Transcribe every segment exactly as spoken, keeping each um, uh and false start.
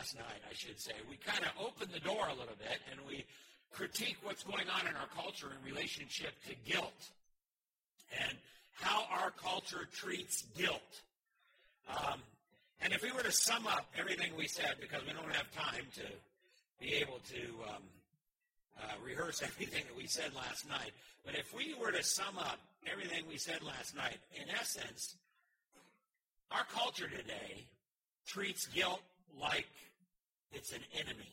last night, I should say, we kind of opened the door a little bit and we critique what's going on in our culture in relationship to guilt and how our culture treats guilt. Um, and if we were to sum up everything we said, because we don't have time to be able to um, uh, rehearse everything that we said last night, but if we were to sum up everything we said last night, in essence, our culture today treats guilt like it's an enemy.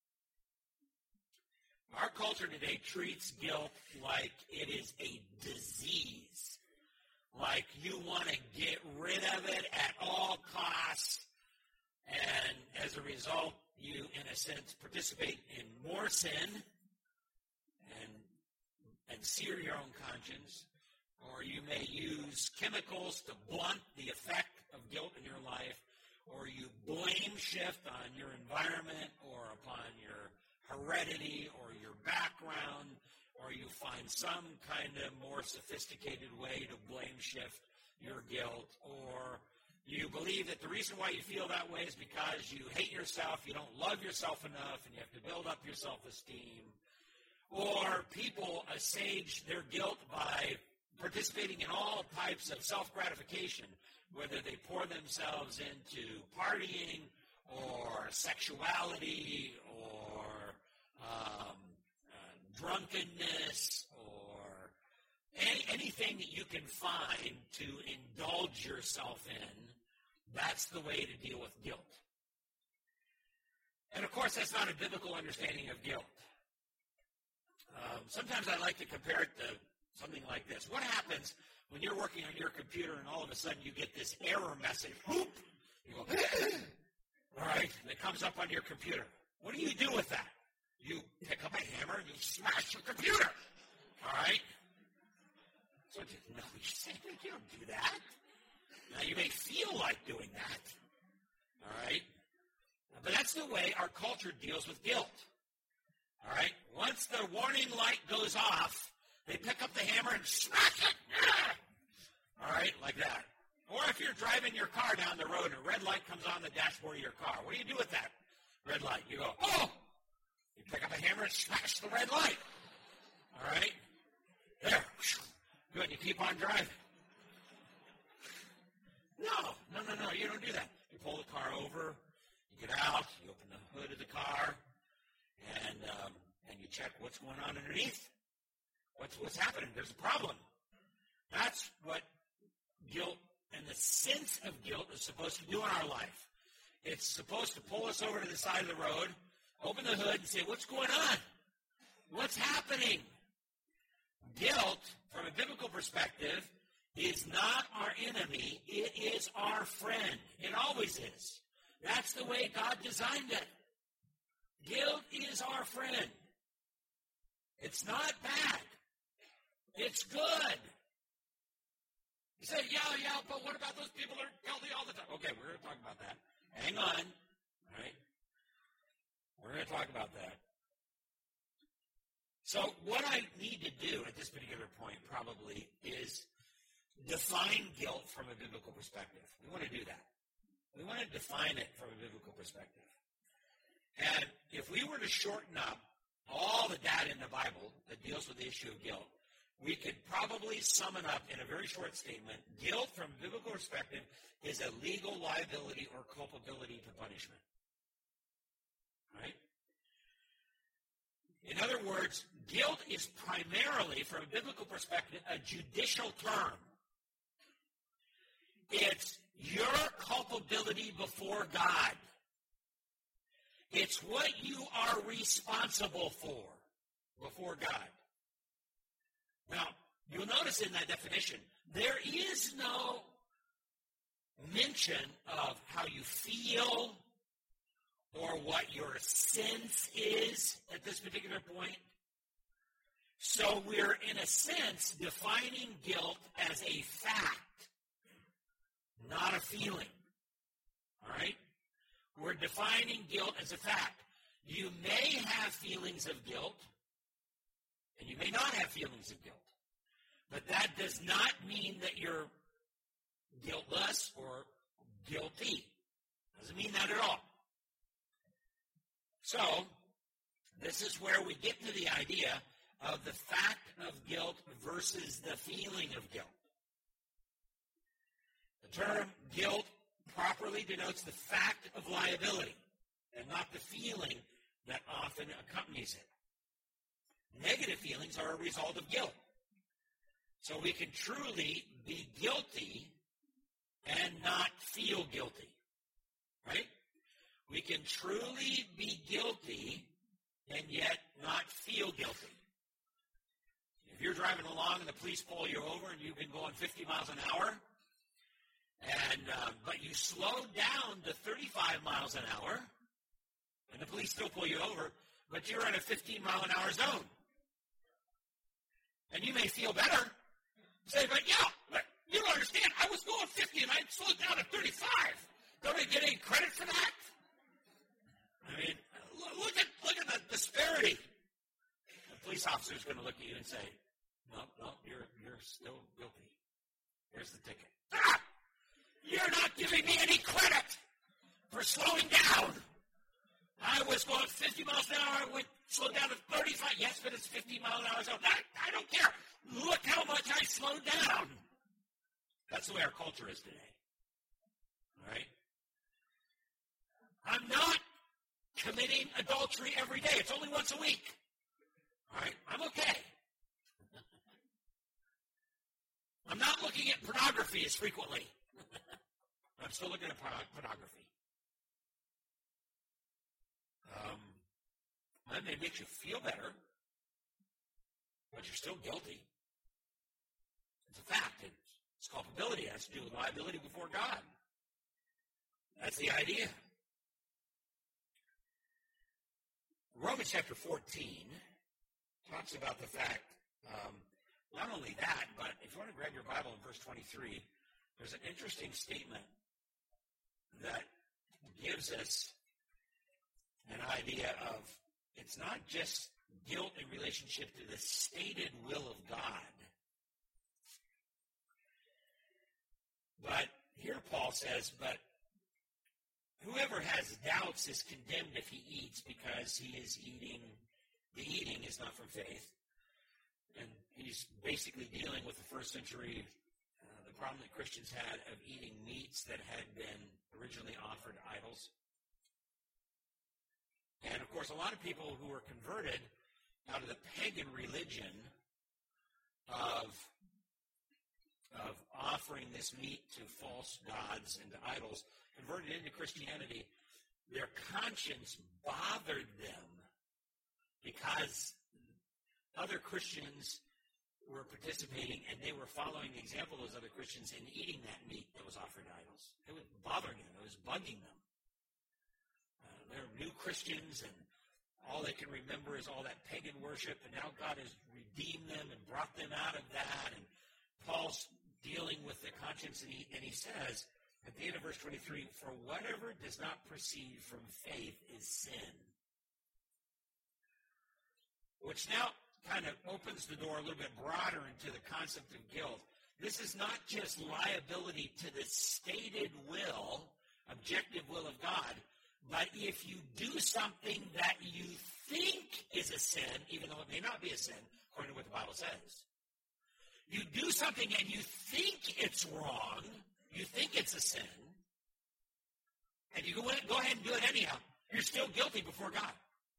Our culture today treats guilt like it is a disease, like you want to get rid of it at all costs, and as a result, you, in a sense, participate in more sin and, and sear your own conscience, or you may use chemicals to blunt the effect of guilt in your life, or you blame shift on your environment or upon your heredity or your background, or you find some kind of more sophisticated way to blame shift your guilt, or you believe that the reason why you feel that way is because you hate yourself, you don't love yourself enough, and you have to build up your self-esteem, or people assuage their guilt by participating in all types of self-gratification, whether they pour themselves into partying or sexuality or um, uh, drunkenness or any, anything that you can find to indulge yourself in. That's the way to deal with guilt. And of course, that's not a biblical understanding of guilt. Um, sometimes I like to compare it to something like this. What happens when you're working on your computer and all of a sudden you get this error message? Whoop! You go, all right, and it comes up on your computer. What do you do with that? You pick up a hammer and you smash your computer. All right? So, no, you don't do that. Now, you may feel like doing that. All right? But that's the way our culture deals with guilt. All right? Once the warning light goes off, they pick up the hammer and smash it. All right, like that. Or if you're driving your car down the road and a red light comes on the dashboard of your car, what do you do with that red light? You go, oh! You pick up a hammer and smash the red light. All right? There. Good, you keep on driving. No, no, no, no, you don't do that. You pull the car over, you get out, you open the hood of the car, and um, and you check what's going on underneath. What's what's happening? There's a problem. That's what guilt and the sense of guilt is supposed to do in our life. It's supposed to pull us over to the side of the road, open the hood, and say, what's going on? What's happening? Guilt, from a biblical perspective, is not our enemy. It is our friend. It always is. That's the way God designed it. Guilt is our friend. It's not bad. It's good. You say, yeah, yeah, but what about those people that are guilty all the time? Okay, we're going to talk about that. Hang on. All right? We're going to talk about that. So what I need to do at this particular point probably is define guilt from a biblical perspective. We want to do that. We want to define it from a biblical perspective. And if we were to shorten up all the data in the Bible that deals with the issue of guilt, we could probably sum it up in a very short statement. Guilt, from a biblical perspective, is a legal liability or culpability to punishment. Right? In other words, guilt is primarily, from a biblical perspective, a judicial term. It's your culpability before God. It's what you are responsible for before God. Now, you'll notice in that definition, there is no mention of how you feel or what your sense is at this particular point. So we're, in a sense, defining guilt as a fact, not a feeling. All right? We're defining guilt as a fact. You may have feelings of guilt, and you may not have feelings of guilt. But that does not mean that you're guiltless or guilty. Doesn't mean that at all. So, this is where we get to the idea of the fact of guilt versus the feeling of guilt. The term guilt properly denotes the fact of liability and not the feeling that often accompanies it. Negative feelings are a result of guilt. So we can truly be guilty and not feel guilty, right? We can truly be guilty and yet not feel guilty. If you're driving along and the police pull you over and you've been going fifty miles an hour, and uh, but you slow down to thirty-five miles an hour, and the police still pull you over, but you're in a fifteen mile an hour zone. And you may feel better. Say, but yeah, but you don't understand. I was going fifty and I slowed down to thirty-five. Don't I get any credit for that? I mean, look at look at the disparity. The police officer is going to look at you and say, no, no, you're you're still guilty. Here's the ticket. Ah! You're not giving me any credit for slowing down. I was going fifty miles an hour. I went slowed down to thirty-five. Yes, but it's fifty miles an hour zone. I, I don't care. Look how much I slowed down. That's the way our culture is today. All right? I'm not committing adultery every day. It's only once a week. All right? I'm okay. I'm not looking at pornography as frequently. I'm still looking at pornography. Um, that may make you feel better, but you're still guilty. It's a fact. It's culpability. It has to do with liability before God. That's the idea. Romans chapter fourteen talks about the fact, um, not only that, but if you want to grab your Bible in verse twenty-three, there's an interesting statement that gives us an idea of it's not just guilt in relationship to the stated will of God. But here Paul says, but whoever has doubts is condemned if he eats because he is eating, the eating is not from faith. And he's basically dealing with the first century, uh, the problem that Christians had of eating meats that had been originally offered to idols. And, of course, a lot of people who were converted out of the pagan religion of, of offering this meat to false gods and to idols, converted into Christianity, their conscience bothered them because other Christians were participating and they were following the example of those other Christians in eating that meat that was offered to idols. It was bothering them. It was bugging them. They're new Christians, and all they can remember is all that pagan worship, and now God has redeemed them and brought them out of that, and Paul's dealing with the conscience, and he, and he says, at the end of verse twenty-three, for whatever does not proceed from faith is sin. Which now kind of opens the door a little bit broader into the concept of guilt. This is not just liability to the stated will, objective will of God, but if you do something that you think is a sin, even though it may not be a sin, according to what the Bible says, you do something and you think it's wrong, you think it's a sin, and you go, go ahead and do it anyhow, you're still guilty before God.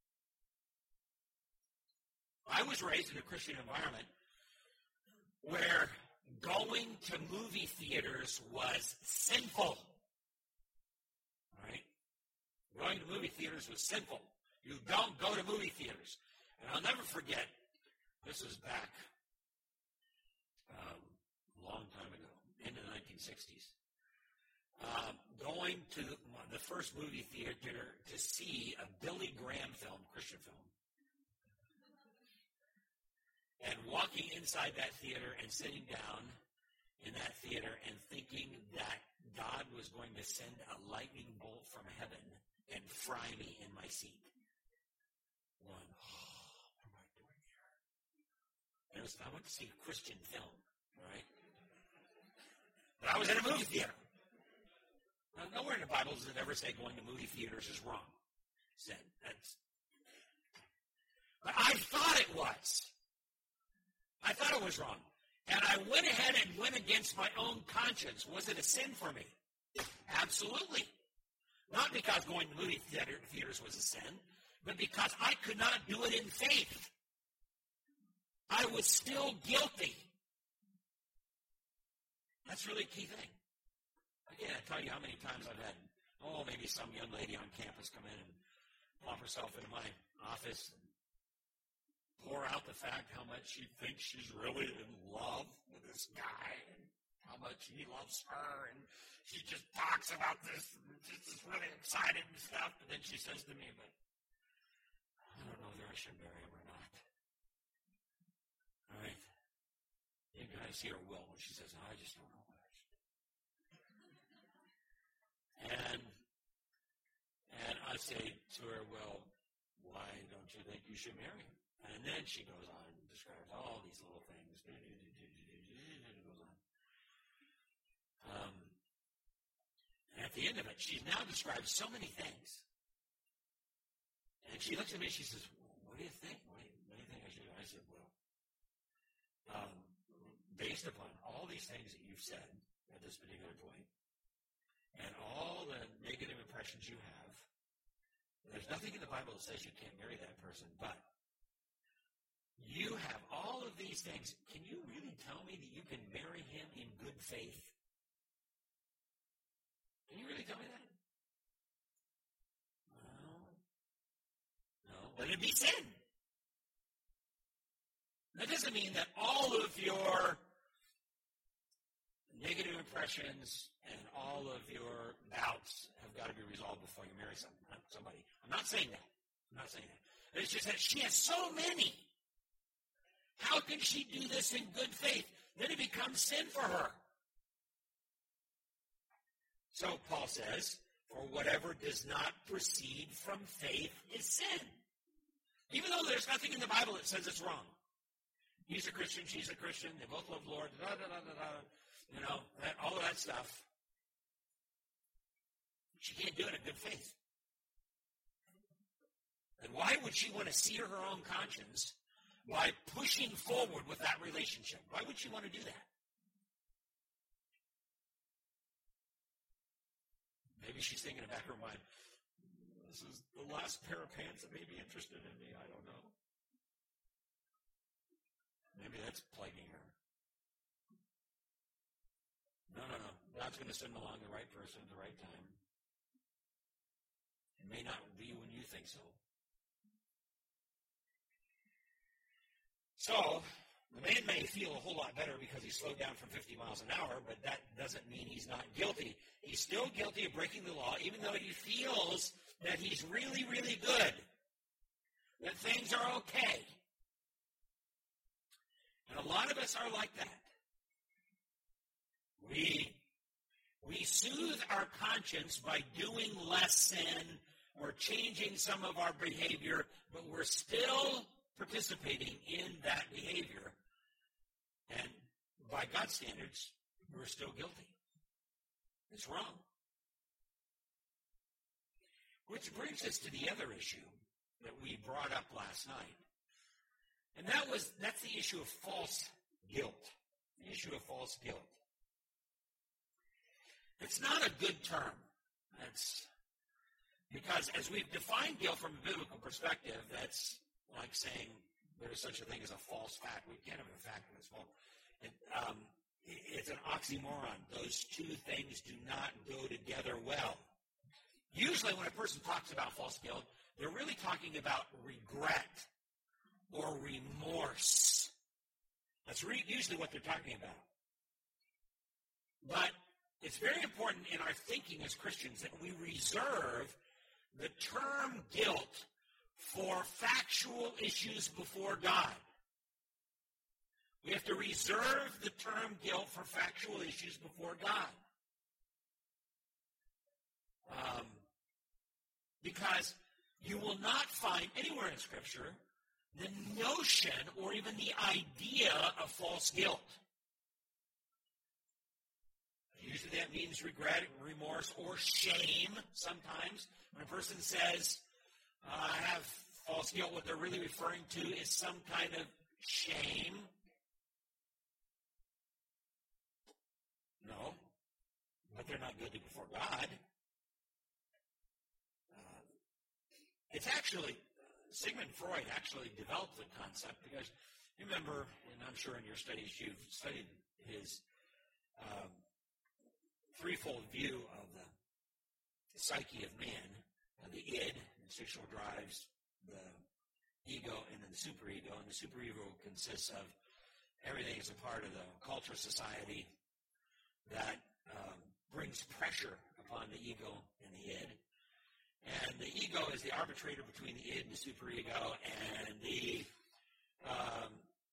I was raised in a Christian environment where going to movie theaters was sinful. Right? Going to movie theaters was sinful. You don't go to movie theaters. And I'll never forget, this was back um, a long time ago, in the nineteen sixties, uh, going to the first movie theater to see a Billy Graham film, Christian film, and walking inside that theater and sitting down in that theater and thinking that God was going to send a lightning bolt from heaven and fry me in my seat. Going, oh, what am I doing here? And it was, I went to see a Christian film, right? But I was in a movie theater. Now, nowhere in the Bible does it ever say going to movie theaters is wrong. sin. That's, but I thought it was. I thought it was wrong. And I went ahead and went against my own conscience. Was it a sin for me? Absolutely. Not because going to movie theater, theaters was a sin, but because I could not do it in faith. I was still guilty. That's really a key thing. I can't tell you how many times I've had, oh, maybe some young lady on campus come in and plop herself into my office and pour out the fact how much she thinks she's really in love with this guy and how much he loves her, and she just talks about this and just is really excited and stuff, but then she says to me, but I don't know whether I should marry him or not. All right. You guys see her will when she says, I just don't know what I should do. And, and I say to her, well, why don't you think you should marry him? And then she goes on and describes all these little things. It goes on. Um, and at the end of it, she's now described so many things. And she looks at me and she says, well, what do you think? What do you, what do you think I should do? I said, well, um, based upon all these things that you've said at this particular point, and all the negative impressions you have, there's nothing in the Bible that says you can't marry that person, but you have all of these things. Can you really tell me that you can marry him in good faith? Can you really tell me that? No. No. But it'd be sin. That doesn't mean that all of your negative impressions and all of your doubts have got to be resolved before you marry somebody. I'm not saying that. I'm not saying that. It's just that she has so many. How can she do this in good faith? Then it becomes sin for her. So Paul says, for whatever does not proceed from faith is sin. Even though there's nothing in the Bible that says it's wrong. He's a Christian, she's a Christian, they both love the Lord, da, da, da, da, da, you know, that, all of that stuff. She can't do it in good faith. And why would she want to sear her own conscience by pushing forward with that relationship? Why would she want to do that? Maybe she's thinking in the back of her mind, this is the last pair of pants that may be interested in me. I don't know. Maybe that's plaguing her. No, no, no. God's going to send along the right person at the right time. It may not be when you think so. So, the man may feel a whole lot better because he slowed down from fifty miles an hour, but that doesn't mean he's not guilty. He's still guilty of breaking the law, even though he feels that he's really, really good, that things are okay. And a lot of us are like that. We, we soothe our conscience by doing less sin or changing some of our behavior, but we're still participating in that behavior. And by God's standards, we're still guilty. It's wrong. Which brings us to the other issue that we brought up last night. And that was, that's the issue of false guilt. The issue of false guilt. It's not a good term. That's because as we've defined guilt from a biblical perspective, that's like saying there's such a thing as a false fact. We can't have a fact that's false. It, um, it's an oxymoron. Those two things do not go together well. Usually when a person talks about false guilt, they're really talking about regret or remorse. That's re- usually what they're talking about. But it's very important in our thinking as Christians that we reserve the term guilt for factual issues before God. We have to reserve the term guilt for factual issues before God. Um, because you will not find anywhere in Scripture the notion or even the idea of false guilt. Usually that means regret, remorse, or shame sometimes. When a person says, uh, have false guilt. What they're really referring to is some kind of shame. No, but they're not guilty before God. Uh, it's actually, Sigmund Freud actually developed the concept because you remember, and I'm sure in your studies you've studied his um, threefold view of the psyche of man, uh, the id, the sexual drives, the ego, and then the superego. And the superego consists of everything is a part of the culture, society that um, brings pressure upon the ego and the id. And the ego is the arbitrator between the id and the superego, and the um,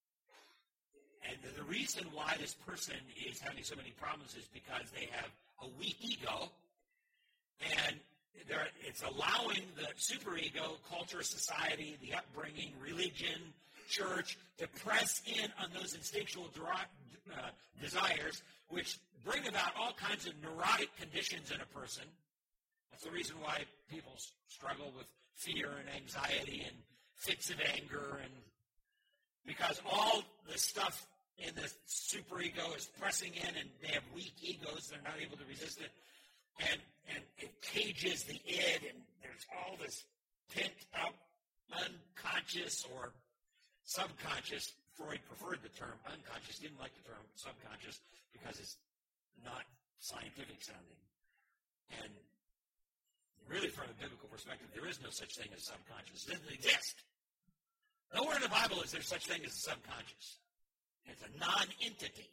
and the reason why this person is having so many problems is because they have a weak ego, and it's allowing the superego, culture, society, the upbringing, religion, church, to press in on those instinctual uh, desires, which bring about all kinds of neurotic conditions in a person. That's the reason why people struggle with fear and anxiety and fits of anger, and because all the stuff in the superego is pressing in, and they have weak egos, they're not able to resist it, and and it cages the id, and there's all this pent up, unconscious or subconscious. Freud preferred the term unconscious, didn't like the term subconscious because it's not scientific sounding. And really, from a biblical perspective, there is no such thing as subconscious. It doesn't exist. Nowhere in the Bible is there such thing as a subconscious. It's a non-entity.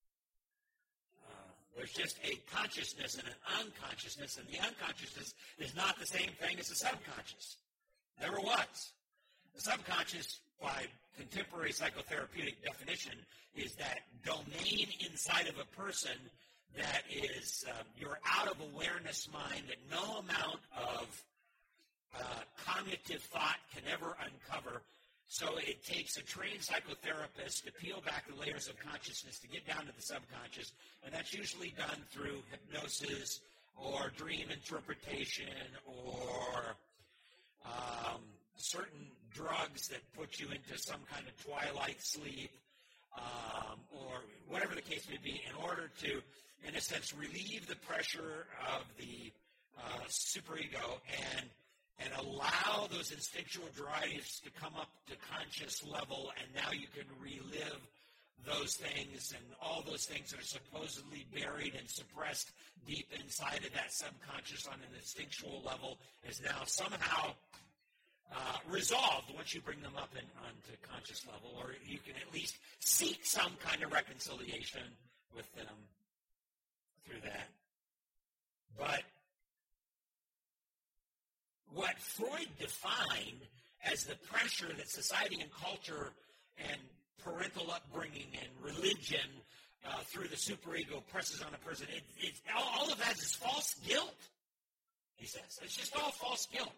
Uh, there's just a consciousness and an unconsciousness, and the unconsciousness is not the same thing as the subconscious. Never was. The subconscious, by contemporary psychotherapeutic definition, is that domain inside of a person that is um, your out-of-awareness mind that no amount of uh, cognitive thought can ever uncover. So it takes a trained psychotherapist to peel back the layers of consciousness to get down to the subconscious, and that's usually done through hypnosis or dream interpretation or um, certain drugs that put you into some kind of twilight sleep, um, or whatever the case may be, in order to, in a sense, relieve the pressure of the uh, superego and and allow those instinctual drives to come up to conscious level, and now you can relive those things, and all those things that are supposedly buried and suppressed deep inside of that subconscious on an instinctual level is now somehow uh, resolved once you bring them up in, onto conscious level, or you can at least seek some kind of reconciliation with them through that. But what Freud defined as the pressure that society and culture and parental upbringing and religion uh, through the superego presses on a person, it, it, all, all of that is false guilt, he says. It's just all false guilt.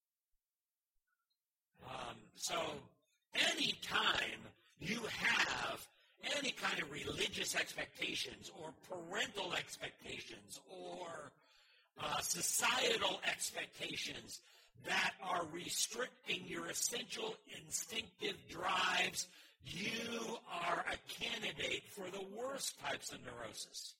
Um, so any time you have any kind of religious expectations or parental expectations or Uh, societal expectations that are restricting your essential instinctive drives, you are a candidate for the worst types of neurosis.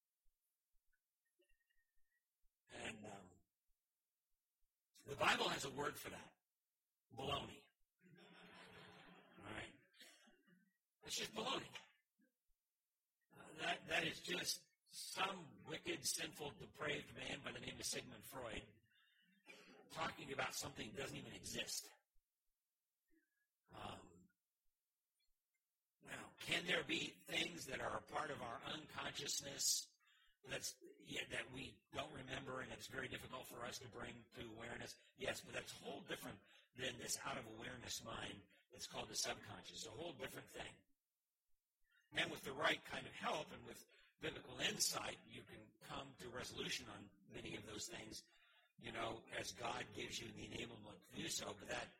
And um, the Bible has a word for that. Baloney. All right? It's just baloney. Uh, that that is just some wicked, sinful, depraved man by the name of Sigmund Freud talking about something that doesn't even exist. Um, now, can there be things that are a part of our unconsciousness that's yeah, that we don't remember, and it's very difficult for us to bring to awareness? Yes, but that's a whole different than this out-of-awareness mind that's called the subconscious. A whole different thing. And with the right kind of help and with biblical insight, you can come to resolution on many of those things, you know, as God gives you the enablement to do so. But that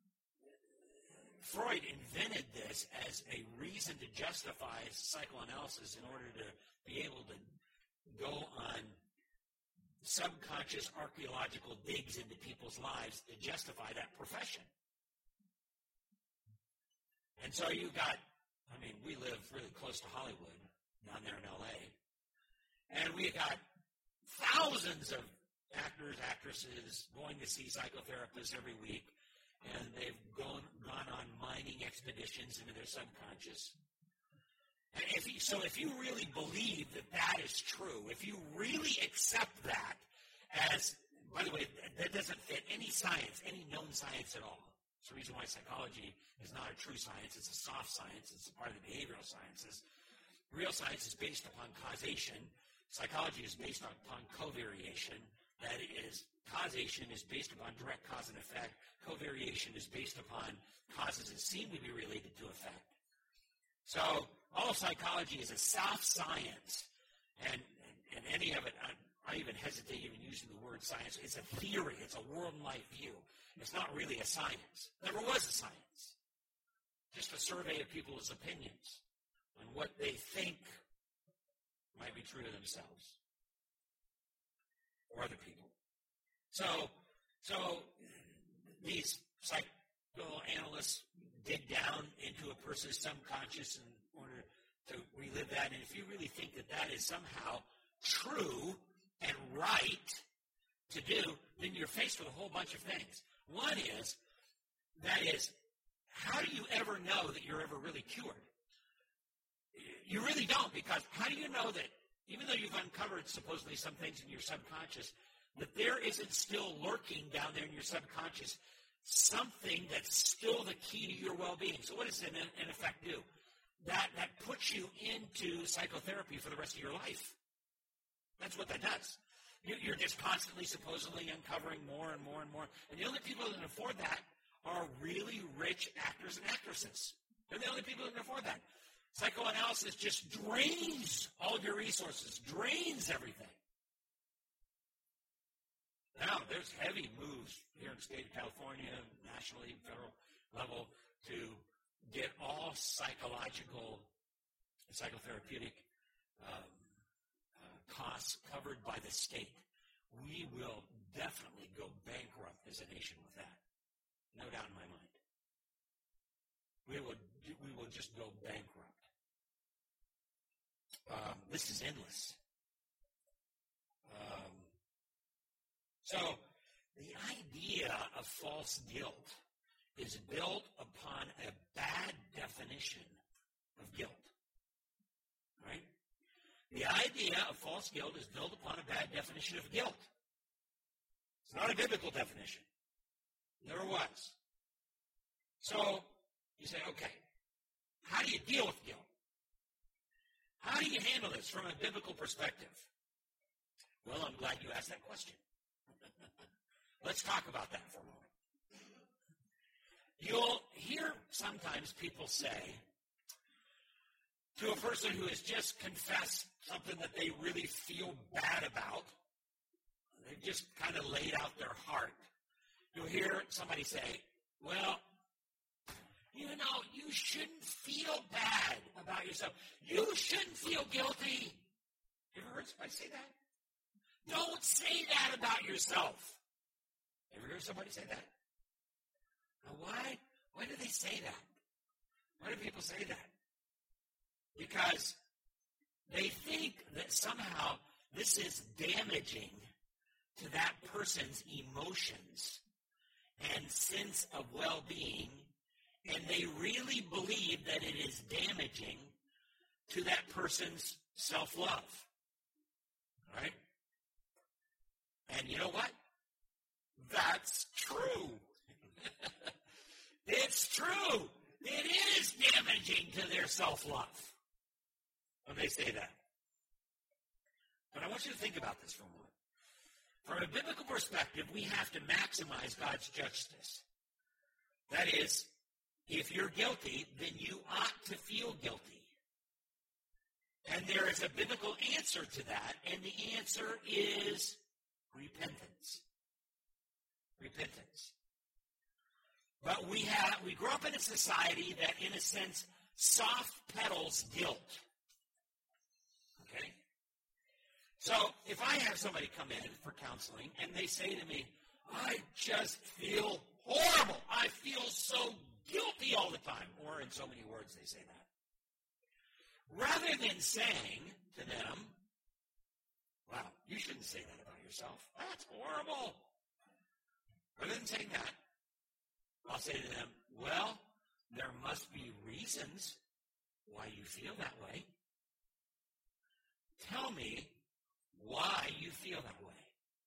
Freud invented this as a reason to justify psychoanalysis in order to be able to go on subconscious archaeological digs into people's lives to justify that profession. And so you got, I mean, we live really close to Hollywood, down there in L A, and we got thousands of actors, actresses going to see psychotherapists every week, and they've gone, gone on mining expeditions into their subconscious. And if you, so if you really believe that that is true, if you really accept that as, by the way, that doesn't fit any science, any known science at all. It's the reason why psychology is not a true science. It's a soft science. It's a part of the behavioral sciences. Real science is based upon causation. Psychology is based upon covariation. That is, causation is based upon direct cause and effect. Covariation is based upon causes that seem to be related to effect. So all of psychology is a soft science, and, and, and any of it, I, I even hesitate even using the word science. It's a theory. It's a world-wide view. It's not really a science. Never was a science. Just a survey of people's opinions on what they think might be true to themselves or other people. So, so these psychoanalysts dig down into a person's subconscious in order to relive that. And if you really think that that is somehow true and right to do, then you're faced with a whole bunch of things. One is, that is, how do you ever know that you're ever really cured? You really don't, because how do you know that, even though you've uncovered supposedly some things in your subconscious, that there isn't still lurking down there in your subconscious something that's still the key to your well-being? So what does it in, in effect do? That, that puts you into psychotherapy for the rest of your life. That's what that does. You're just constantly, supposedly, uncovering more and more and more. And the only people that can afford that are really rich actors and actresses. They're the only people that can afford that. Psychoanalysis just drains all of your resources, drains everything. Now, there's heavy moves here in the state of California, nationally, federal level, to get all psychological, psychotherapeutic um, costs covered by the state. We will definitely go bankrupt as a nation with that. No doubt in my mind. We will, we will just go bankrupt. Um, this is endless. Um, so, the idea of false guilt is built upon a bad definition of guilt. Right? The idea of false guilt is built upon a bad definition of guilt. It's not a biblical definition. Never was. So, you say, okay, how do you deal with guilt? How do you handle this from a biblical perspective? Well, I'm glad you asked that question. Let's talk about that for a moment. You'll hear sometimes people say to a person who has just confessed something that they really feel bad about, they've just kind of laid out their heart. You'll hear somebody say, well, you know, you shouldn't feel bad about yourself. You shouldn't feel guilty. You ever heard somebody say that? Don't say that about yourself. Ever heard somebody say that? Now, why? Why do they say that? Why do people say that? Because they think that somehow this is damaging to that person's emotions and sense of well-being, and they really believe that it is damaging to that person's self-love. Right? And you know what? That's true. It's true. It is damaging to their self-love when they say that. But I want you to think about this for a moment. From a biblical perspective, we have to maximize God's justice. That is, if you're guilty, then you ought to feel guilty. And there is a biblical answer to that, and the answer is repentance. Repentance. But we have we grew up in a society that, in a sense, soft pedals guilt. Okay? So if I have somebody come in for counseling and they say to me, I just feel horrible. I feel so guilty all the time. Or in so many words they say that. Rather than saying to them, wow, you shouldn't say that about yourself. That's horrible. Rather than saying that, I'll say to them, well, there must be reasons why you feel that way. Tell me why you feel that way.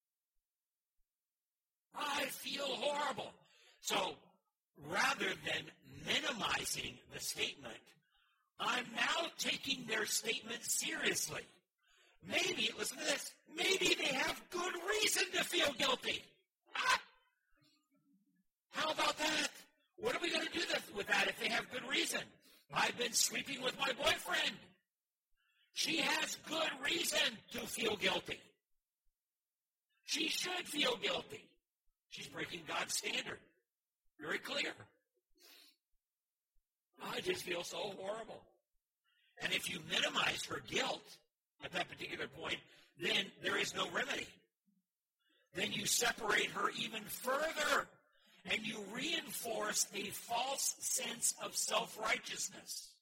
I feel horrible. So rather than minimizing the statement, I'm now taking their statement seriously. Maybe, listen to this, maybe they have good reason to feel guilty. Ah! How about that? What are we going to do with that if they have good reason? I've been sleeping with my boyfriend. She has good reason to feel guilty. She should feel guilty. She's breaking God's standard. Very clear. I just feel so horrible. And if you minimize her guilt at that particular point, then there is no remedy. Then you separate her even further, and you reinforce a false sense of self-righteousness.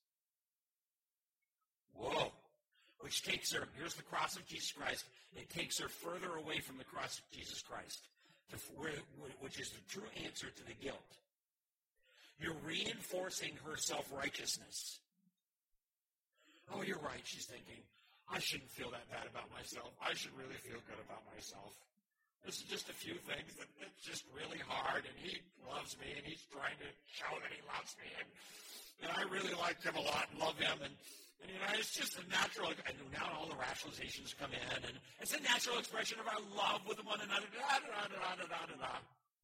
Whoa. Which takes her, here's the cross of Jesus Christ, it takes her further away from the cross of Jesus Christ, to where, which is the true answer to the guilt. You're reinforcing her self-righteousness. Oh, you're right, she's thinking, I shouldn't feel that bad about myself. I should really feel good about myself. This is just a few things that it's just really hard, and he loves me, and he's trying to show that he loves me, and, and I really like him a lot and love him, and And, you know, it's just a natural, and now all the rationalizations come in, and it's a natural expression of our love with one another, da, da, da, da, da, da, da, da.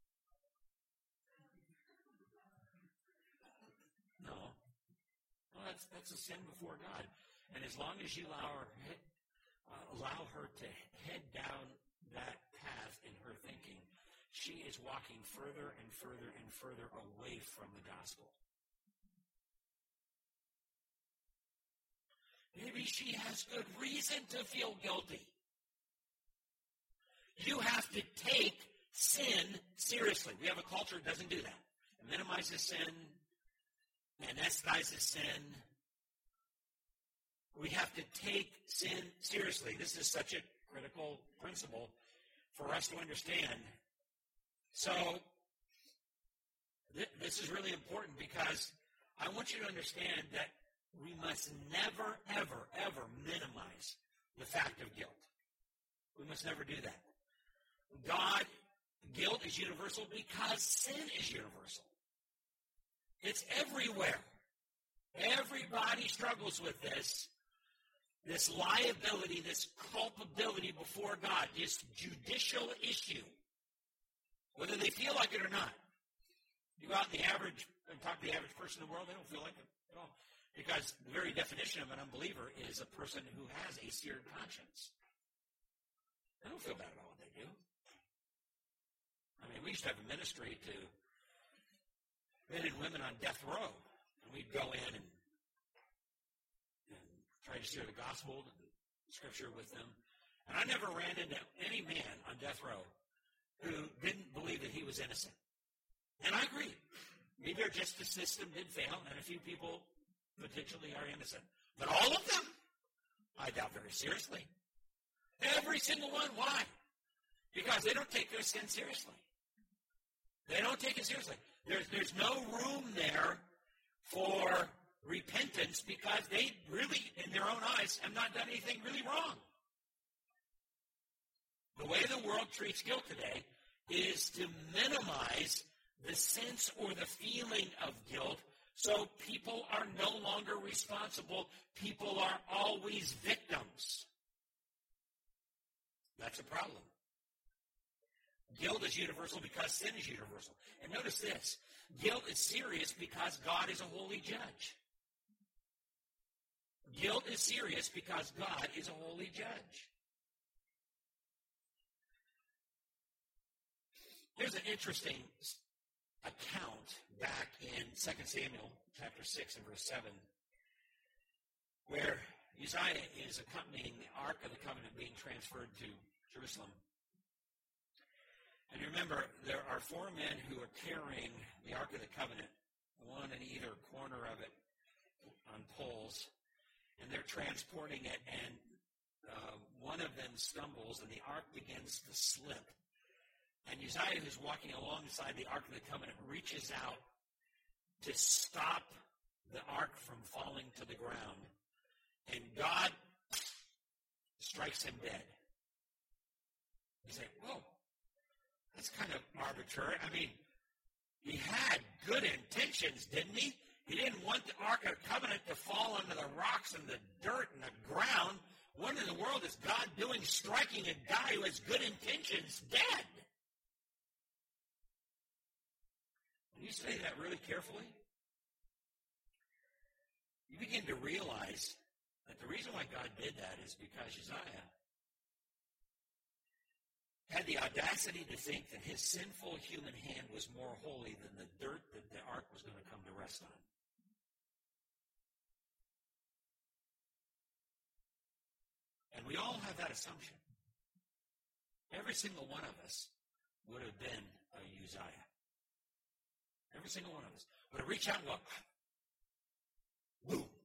No. Well, that's, that's a sin before God. And as long as you allow her, uh, allow her to head down that path in her thinking, she is walking further and further and further away from the gospel. Maybe she has good reason to feel guilty. You have to take sin seriously. We have a culture that doesn't do that. It minimizes sin, anesthetizes sin. We have to take sin seriously. This is such a critical principle for us to understand. So, th- this is really important because I want you to understand that we must never, ever, ever minimize the fact of guilt. We must never do that. God, guilt is universal because sin is universal. It's everywhere. Everybody struggles with this, this liability, this culpability before God, this judicial issue, whether they feel like it or not. You go out in the average and talk to the average person in the world, they don't feel like it at all. Because the very definition of an unbeliever is a person who has a seared conscience. They don't feel bad about what they do. I mean, we used to have a ministry to men and women on death row. And we'd go in and, and try to share the gospel and the scripture with them. And I never ran into any man on death row who didn't believe that he was innocent. And I agree. Maybe our justice system did fail, and a few people potentially are innocent. But all of them, I doubt very seriously. Every single one. Why? Because they don't take their sin seriously. They don't take it seriously. There's, there's no room there for repentance because they really, in their own eyes, have not done anything really wrong. The way the world treats guilt today is to minimize the sense or the feeling of guilt. So people are no longer responsible. People are always victims. That's a problem. Guilt is universal because sin is universal. And notice this. Guilt is serious because God is a holy judge. Guilt is serious because God is a holy judge. There's an interesting account back in Second Samuel chapter six and verse seven, where Uzziah is accompanying the Ark of the Covenant being transferred to Jerusalem. And remember, there are four men who are carrying the Ark of the Covenant, one in either corner of it on poles, and they're transporting it, and uh, one of them stumbles, and the Ark begins to slip. And Uzziah, who's walking alongside the Ark of the Covenant, reaches out to stop the Ark from falling to the ground. And God strikes him dead. You say, whoa, that's kind of arbitrary. I mean, he had good intentions, didn't he? He didn't want the Ark of the Covenant to fall into the rocks and the dirt and the ground. What in the world is God doing striking a guy who has good intentions dead? When you say that really carefully, you begin to realize that the reason why God did that is because Uzziah had the audacity to think that his sinful human hand was more holy than the dirt that the ark was going to come to rest on. And we all have that assumption. Every single one of us would have been a Uzziah. Every single one of us would have reached out and go, boom.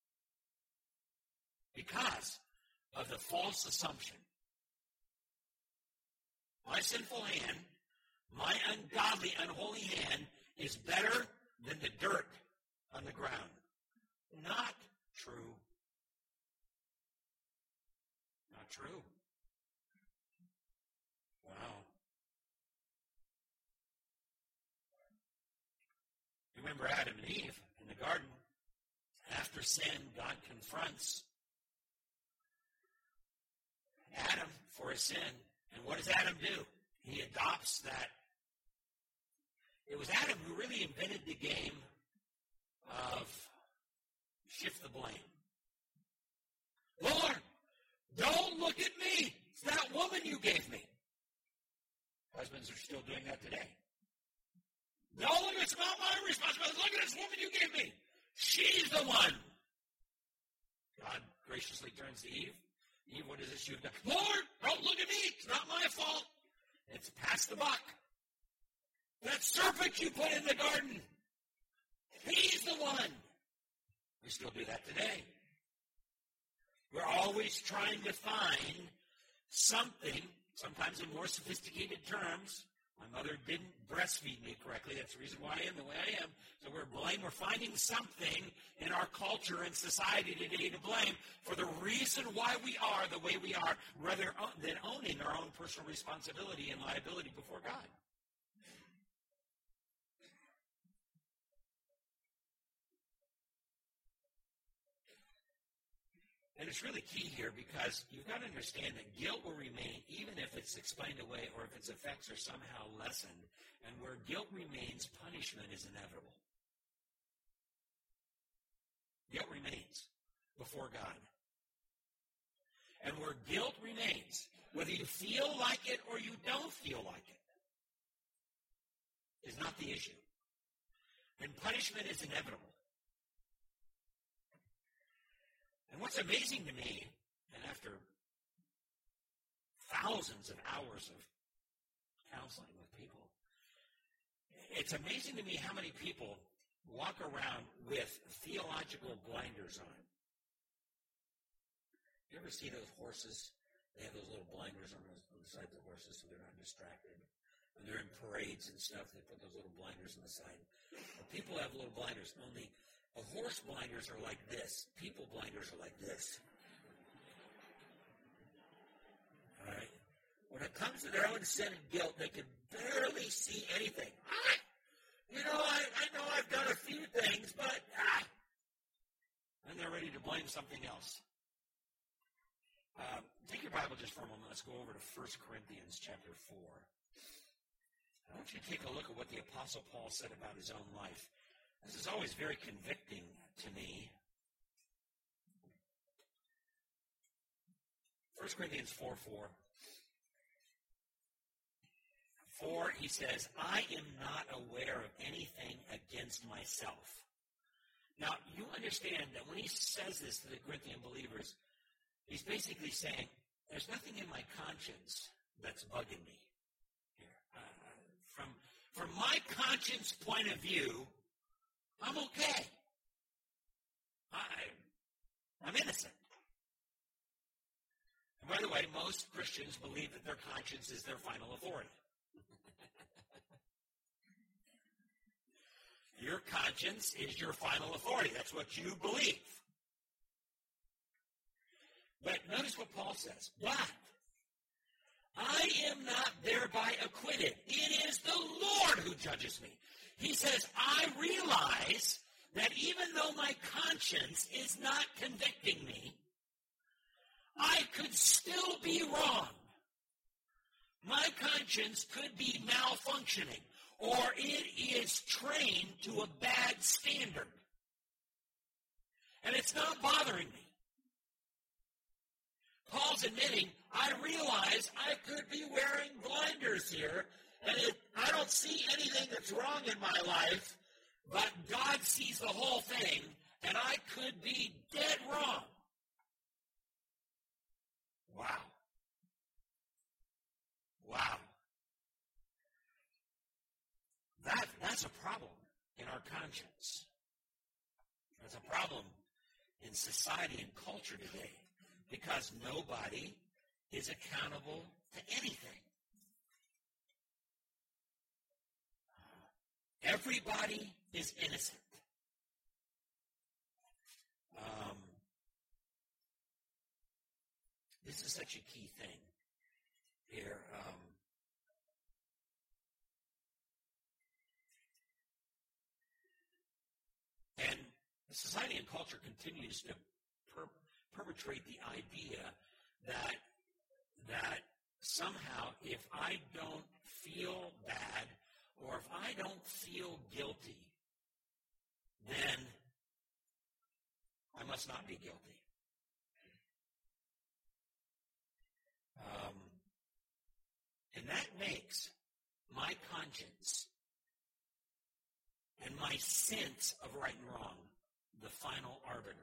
Because of the false assumption. My sinful hand, my ungodly, unholy hand is better than the dirt on the ground. Not true. Not true. Wow. You remember Adam and Eve in the garden? After sin, God confronts Adam for his sin. And what does Adam do? He adopts that. It was Adam who really invented the game of shift the blame. Lord, don't look at me. It's that woman you gave me. Husbands are still doing that today. No, it's not my responsibility. Look at this woman you gave me. She's the one. God graciously turns to Eve. Eve, what is this you've done? Lord, don't look at me. It's not my fault. It's pass the buck. That serpent you put in the garden, he's the one. We still do that today. We're always trying to find something, sometimes in more sophisticated terms. My mother didn't breastfeed me correctly. That's the reason why I am the way I am. So we're blame. We're finding something in our culture and society today to blame for the reason why we are the way we are, rather than owning our own personal responsibility and liability before God. And it's really key here because you've got to understand that guilt will remain even if it's explained away or if its effects are somehow lessened. And where guilt remains, punishment is inevitable. Guilt remains before God. And where guilt remains, whether you feel like it or you don't feel like it, is not the issue. And punishment is inevitable. And what's amazing to me, and after thousands of hours of counseling with people, it's amazing to me how many people walk around with theological blinders on. You ever see those horses? They have those little blinders on the, on the side of the horses so they're not distracted. When they're in parades and stuff, they put those little blinders on the side. Well, people have little blinders, only a horse blinders are like this. People blinders are like this. All right? When it comes to their own sin and guilt, they can barely see anything. Ah, you know, I, I know I've done a few things, but ah. And they're ready to blame something else. Uh, take your Bible just for a moment. Let's go over to First Corinthians chapter four. I want you to take a look at what the Apostle Paul said about his own life. This is always very convicting to me. First Corinthians four four. For, he says, I am not aware of anything against myself. Now, you understand that when he says this to the Corinthian believers, he's basically saying, there's nothing in my conscience that's bugging me here. Uh, from, from my conscience point of view, I'm okay. I, I'm innocent. And by the way, most Christians believe that their conscience is their final authority. Your conscience is your final authority. That's what you believe. But notice what Paul says. But I am not thereby acquitted. It is the Lord who judges me. He says, I realize that even though my conscience is not convicting me, I could still be wrong. My conscience could be malfunctioning, or it is trained to a bad standard. And it's not bothering me. Paul's admitting, I realize I could be wearing blinders here, and it, I don't see anything that's wrong in my life, but God sees the whole thing, and I could be dead wrong. Wow. Wow. That, that's a problem in our conscience. That's a problem in society and culture today, because nobody is accountable to anything. Everybody is innocent. Um, this is such a key thing here. Um, and society and culture continues to per- perpetrate the idea that that somehow if I don't feel bad or if I don't feel guilty, then I must not be guilty. Um, and that makes my conscience and my sense of right and wrong the final arbiter.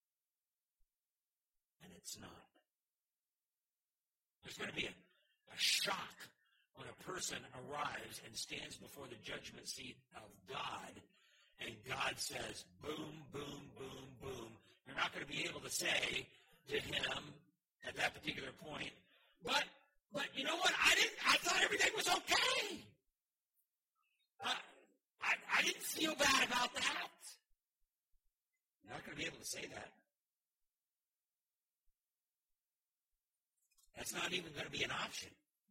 And it's not. There's going to be a, a shock when a person arrives and stands before the judgment seat of God, and God says, boom, boom, boom, boom. You're not going to be able to say to him at that particular point, but, but you know what? I didn't, I thought everything was okay. Uh, I, I didn't feel bad about that. You're not going to be able to say that. That's not even going to be an option.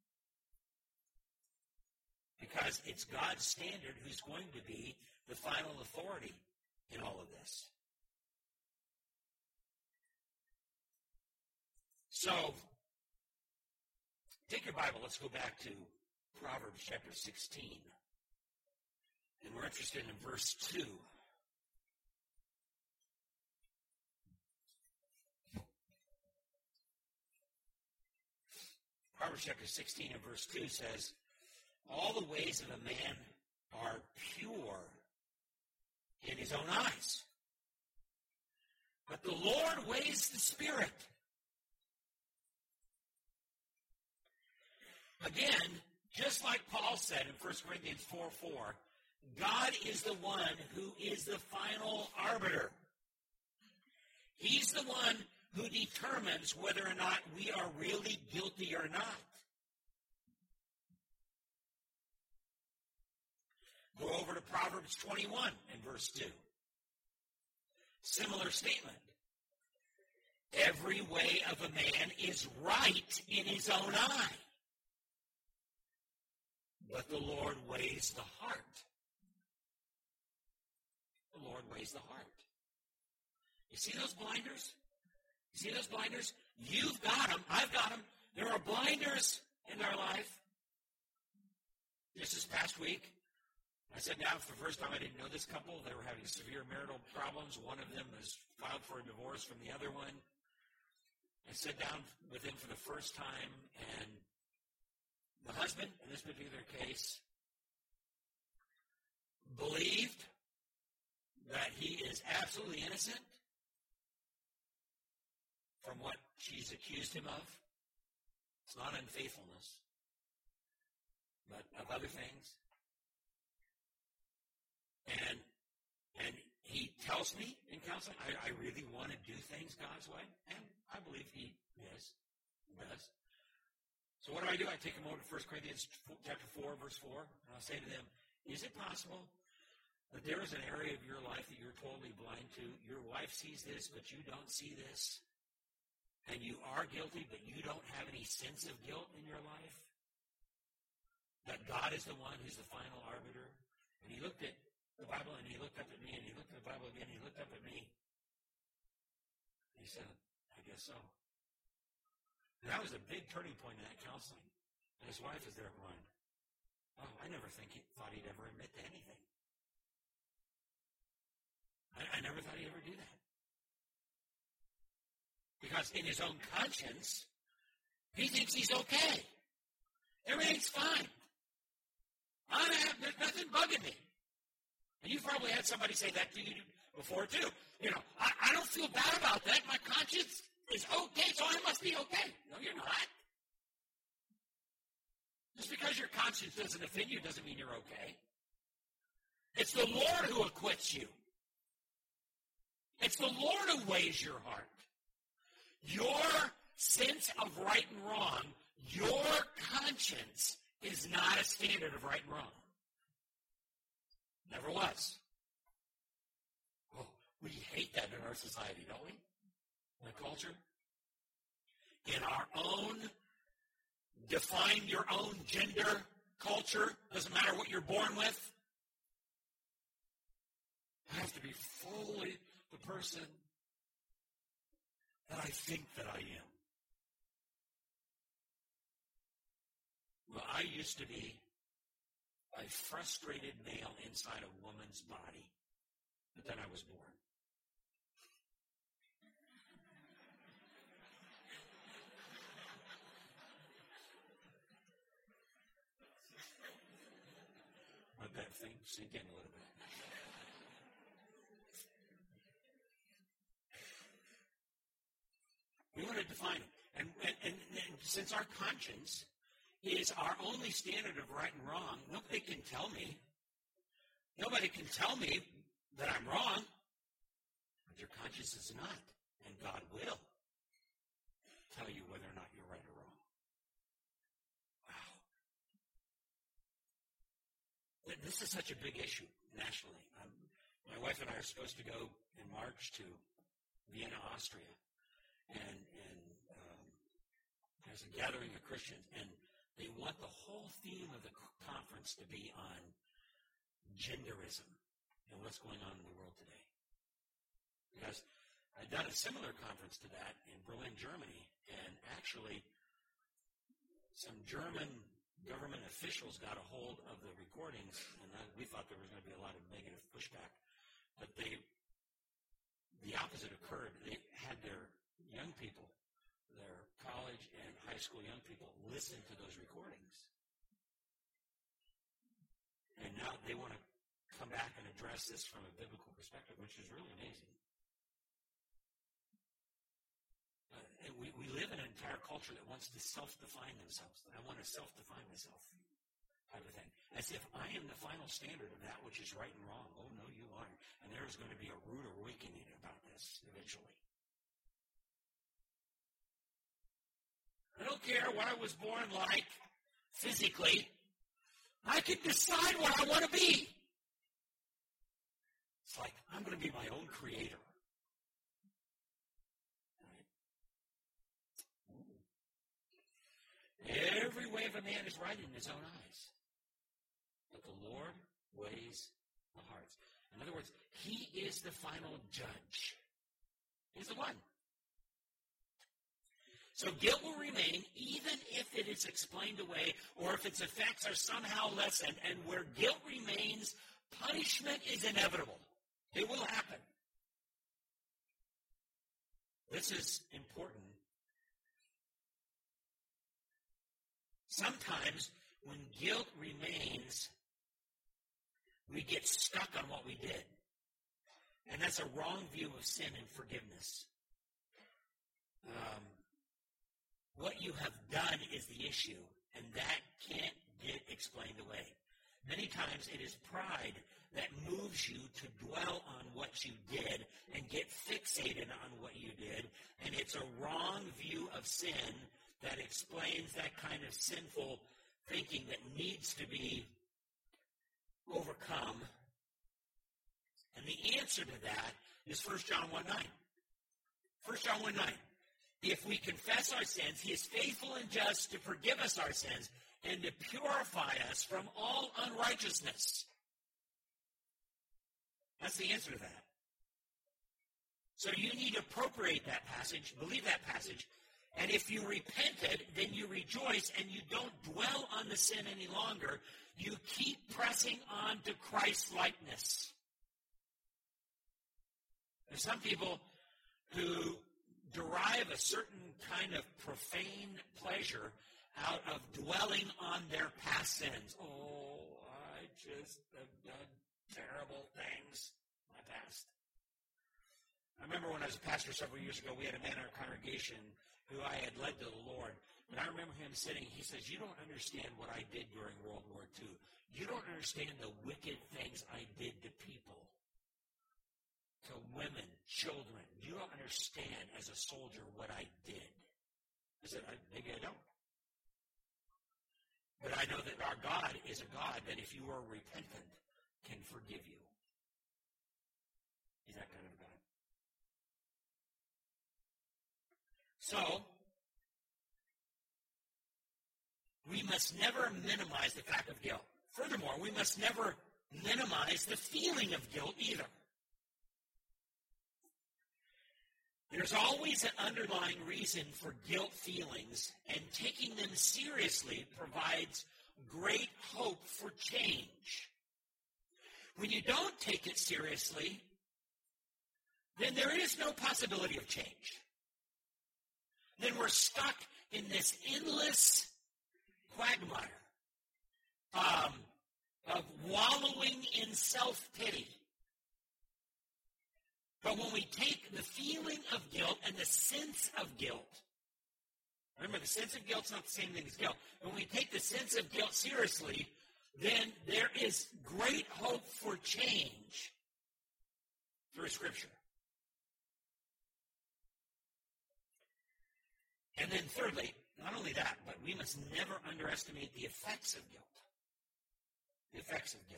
Because it's God's standard who's going to be the final authority in all of this. So, take your Bible, let's go back to Proverbs chapter sixteen. And we're interested in verse two. Proverbs chapter sixteen and verse two says, all the ways of a man are pure in his own eyes, but the Lord weighs the spirit. Again, just like Paul said in First Corinthians four four, God is the one who is the final arbiter. He's the one who determines whether or not we are really guilty or not. Go over to Proverbs twenty-one and verse two. Similar statement. Every way of a man is right in his own eye, but the Lord weighs the heart. The Lord weighs the heart. You see those blinders? You see those blinders? You've got them. I've got them. There are blinders in our life. Just this past week, I sat down for the first time. I didn't know this couple. They were having severe marital problems. One of them has filed for a divorce from the other one. I sat down with him for the first time, and the husband, in this particular case, believed that he is absolutely absolutely innocent from what she's accused him of. It's not unfaithfulness, but of other things. And and he tells me in counseling, I, I really want to do things God's way, and I believe he is, does. So what do I do? I take him over to First Corinthians chapter four, verse four, and I'll say to them, is it possible that there is an area of your life that you're totally blind to? Your wife sees this, but you don't see this. And you are guilty, but you don't have any sense of guilt in your life? That God is the one who's the final arbiter? And he looked at the Bible, and he looked up at me, and he looked at the Bible again, and he looked up at me. He said, I guess so. And that was a big turning point in that counseling. And his wife is there going, oh, I never think he thought he'd ever admit to anything. I, I never thought he'd ever do that. Because in his own conscience, he thinks he's okay. Everything's fine. I don't have, there's nothing bugging me. And you've probably had somebody say that to you before, too. You know, I, I don't feel bad about that. My conscience is okay, so I must be okay. No, you're not. Just because your conscience doesn't offend you doesn't mean you're okay. It's the Lord who acquits you. It's the Lord who weighs your heart. Your sense of right and wrong, your conscience is not a standard of right and wrong. Never was. Oh, we hate that in our society, don't we? In the culture. In our own, define your own gender culture, doesn't matter what you're born with. I have to be fully the person that I think that I am. Well, I used to be a frustrated male inside a woman's body, but then I was born. Let that thing sink in a little bit. We want to define it. And, and, and, and since our conscience is our only standard of right and wrong, nobody can tell me. Nobody can tell me that I'm wrong. But your conscience is not. And God will tell you whether or not you're right or wrong. Wow. This is such a big issue nationally. Um, my wife and I are supposed to go in March to Vienna, Austria. And, and um, there's a gathering of Christians, and they want the whole theme of the conference to be on genderism and what's going on in the world today. Because I'd done a similar conference to that in Berlin, Germany, and actually some German government officials got a hold of the recordings, and I, we thought there was going to be a lot of negative pushback, but they, the opposite occurred. They had their young people, their college and high school young people, listen to those recordings. And now they want to come back and address this from a biblical perspective, which is really amazing. Uh, and we, we live in an entire culture that wants to self-define themselves. I want to self-define myself type of thing. As if I am the final standard of that which is right and wrong. Oh, no, you aren't. And there is going to be a rude awakening about this eventually. I don't care what I was born like physically. I can decide what I want to be. It's like I'm going to be my own creator. Right? Every way of a man is right in his own eyes. But the Lord weighs the hearts. In other words, he is the final judge. He's the one. So guilt will remain even if it is explained away or if its effects are somehow lessened. And where guilt remains, punishment is inevitable. It will happen. This is important. Sometimes when guilt remains, we get stuck on what we did. And that's a wrong view of sin and forgiveness. Um, what you have done is the issue, and that can't get explained away. Many times it is pride that moves you to dwell on what you did and get fixated on what you did, and it's a wrong view of sin that explains that kind of sinful thinking that needs to be overcome. And the answer to that is First John one nine. First John one nine. If we confess our sins, he is faithful and just to forgive us our sins and to purify us from all unrighteousness. That's the answer to that. So you need to appropriate that passage, believe that passage, and if you repented, then you rejoice and you don't dwell on the sin any longer. You keep pressing on to Christ's likeness. There's some people who derive a certain kind of profane pleasure out of dwelling on their past sins. Oh, I just have done terrible things in my past. I remember when I was a pastor several years ago, we had a man in our congregation who I had led to the Lord. And I remember him sitting, he says, you don't understand what I did during World War Two. You don't understand the wicked things I did to people, to women, children. You don't understand as a soldier what I did. I said, maybe I don't. But I know that our God is a God that if you are repentant, can forgive you. He's that kind of God. So, we must never minimize the fact of guilt. Furthermore, we must never minimize the feeling of guilt either. There's always an underlying reason for guilt feelings, and taking them seriously provides great hope for change. When you don't take it seriously, then there is no possibility of change. Then we're stuck in this endless quagmire um, of wallowing in self-pity. But when we take the feeling of guilt and the sense of guilt, remember the sense of guilt is not the same thing as guilt. When we take the sense of guilt seriously, then there is great hope for change through Scripture. And then thirdly, not only that, but we must never underestimate the effects of guilt. The effects of guilt.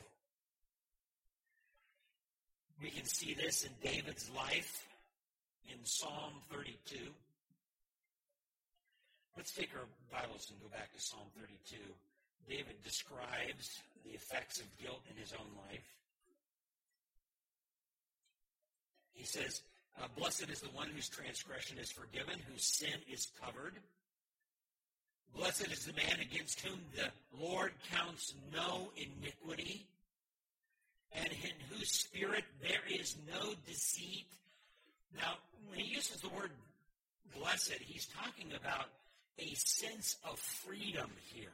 We can see this in David's life in Psalm thirty-two. Let's take our Bibles and go back to Psalm thirty-two. David describes the effects of guilt in his own life. He says, Uh, blessed is the one whose transgression is forgiven, whose sin is covered. Blessed is the man against whom the Lord counts no iniquity, and in whose spirit there is no deceit. Now, when he uses the word blessed, he's talking about a sense of freedom here.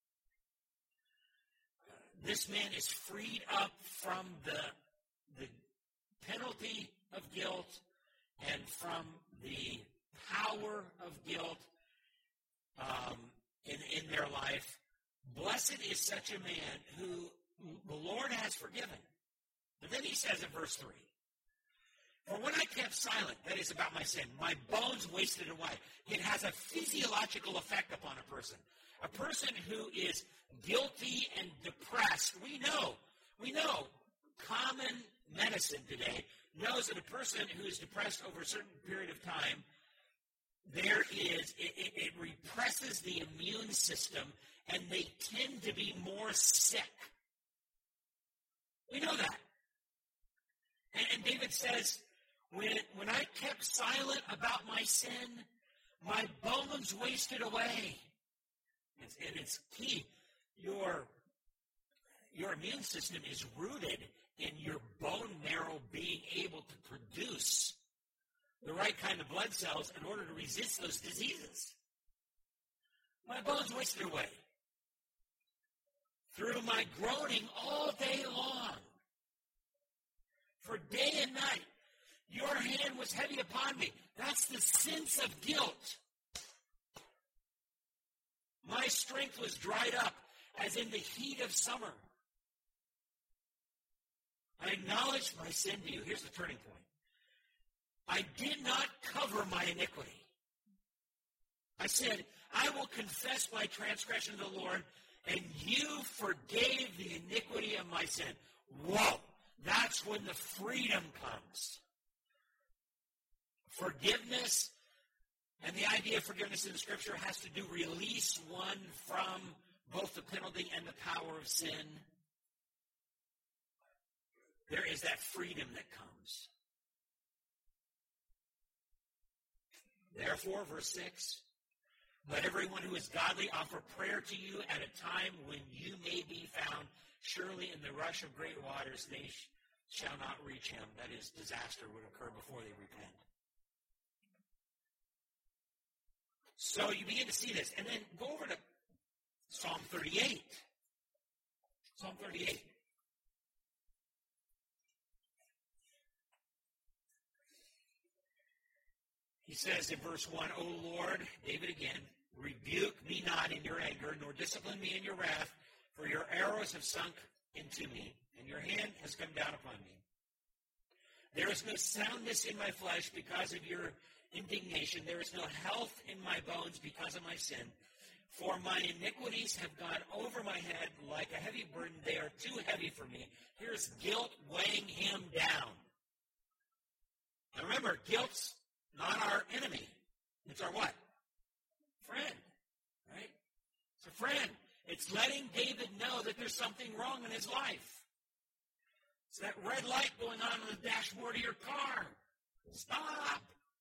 Uh, this man is freed up from the, the penalty of guilt and from the power of guilt um, in, in their life. Blessed is such a man who the Lord has forgiven. But then he says in verse three, for when I kept silent, that is about my sin, my bones wasted away. It has a physiological effect upon a person. A person who is guilty and depressed, we know, we know, common medicine today knows that a person who is depressed over a certain period of time, there is, it, it, it represses the immune system, and they tend to be more sick. We know that. And, and David says, when, when I kept silent about my sin, my bones wasted away. It's, and it's key. Your, your immune system is rooted in your bone marrow being able to produce the right kind of blood cells in order to resist those diseases. My bones wasted away. Through my groaning all day long, for day and night, was heavy upon me. That's the sense of guilt. My strength was dried up as in the heat of summer. I acknowledged my sin to you. Here's the turning point. I did not cover my iniquity. I said, I will confess my transgression to the Lord, and you forgave the iniquity of my sin. Whoa, that's when the freedom comes. Forgiveness, and the idea of forgiveness in the Scripture has to do release one from both the penalty and the power of sin. There is that freedom that comes. Therefore, verse six, let everyone who is godly offer prayer to you at a time when you may be found. Surely in the rush of great waters they sh- shall not reach him. That is, disaster would occur before they repent. So you begin to see this. And then go over to Psalm thirty-eight. Psalm thirty-eight. He says in verse one, O Lord, David again, rebuke me not in your anger, nor discipline me in your wrath, for your arrows have sunk into me, and your hand has come down upon me. There is no soundness in my flesh because of your indignation. There is no health in my bones because of my sin. For my iniquities have gone over my head like a heavy burden. They are too heavy for me. Here's guilt weighing him down. Now remember, guilt's not our enemy. It's our what? Friend. Right? It's a friend. It's letting David know that there's something wrong in his life. It's that red light going on on the dashboard of your car. Stop.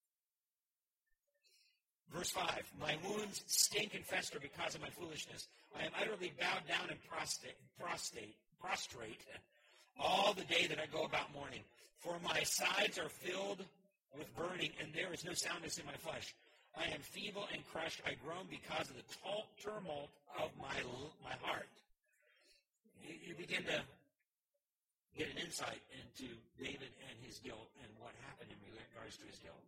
Verse five, my wounds stink and fester because of my foolishness. I am utterly bowed down and prostrate, prostrate, prostrate all the day that I go about mourning. For my sides are filled with burning, and there is no soundness in my flesh. I am feeble and crushed. I groan because of the tumult of my my heart. You, you begin to get an insight into David and his guilt and what happened in regards to his guilt.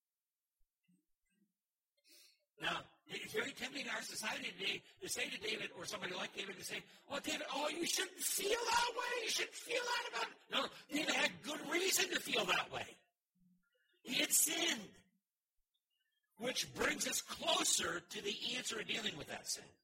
Now, it's very tempting in our society today to say to David, or somebody like David, to say, oh, David, oh, you shouldn't feel that way. You shouldn't feel that about it. No, David had good reason to feel that way. He had sinned, which brings us closer to the answer of dealing with that sin.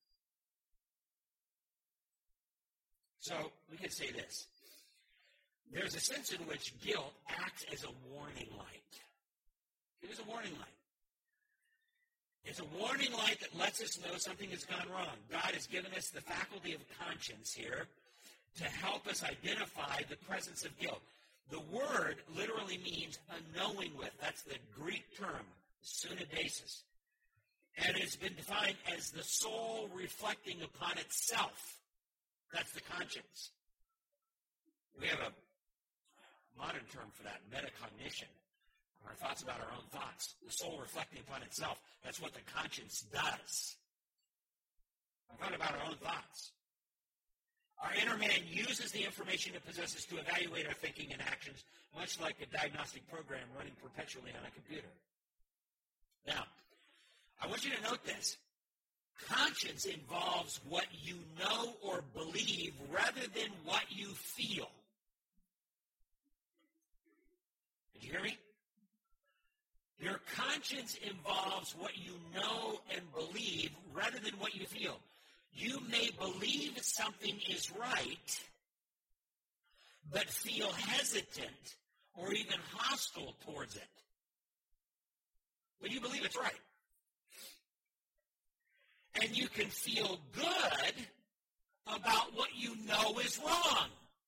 So we could say this. There's a sense in which guilt acts as a warning light. It is a warning light. It's a warning light that lets us know something has gone wrong. God has given us the faculty of conscience here to help us identify the presence of guilt. The word literally means a knowing with. That's the Greek term, synodesis. And it's been defined as the soul reflecting upon itself. That's the conscience. We have a modern term for that, metacognition. Our thoughts about our own thoughts. The soul reflecting upon itself. That's what the conscience does. I thought about our own thoughts. Our inner man uses the information it possesses to evaluate our thinking and actions, much like a diagnostic program running perpetually on a computer. Now, I want you to note this. Conscience involves what you know or believe rather than what you feel. Did you hear me? Your conscience involves what you know and believe rather than what you feel. You may believe something is right, but feel hesitant or even hostile towards it. But you believe it's right. And you can feel good about what you know is wrong.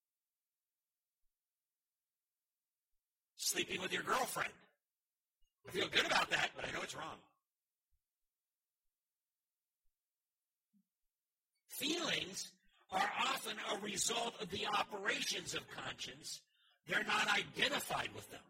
Sleeping with your girlfriend. I feel good about that, but I know it's wrong. Feelings are often a result of the operations of conscience. They're not identified with them.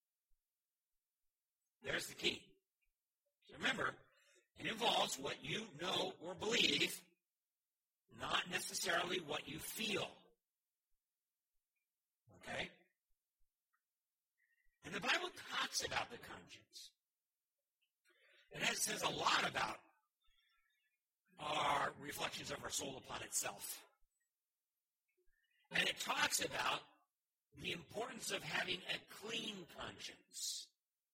There's the key. Remember, it involves what you know or believe, not necessarily what you feel. Okay? And the Bible talks talks about the conscience. And it says a lot about our reflections of our soul upon itself. And it talks about the importance of having a clean conscience.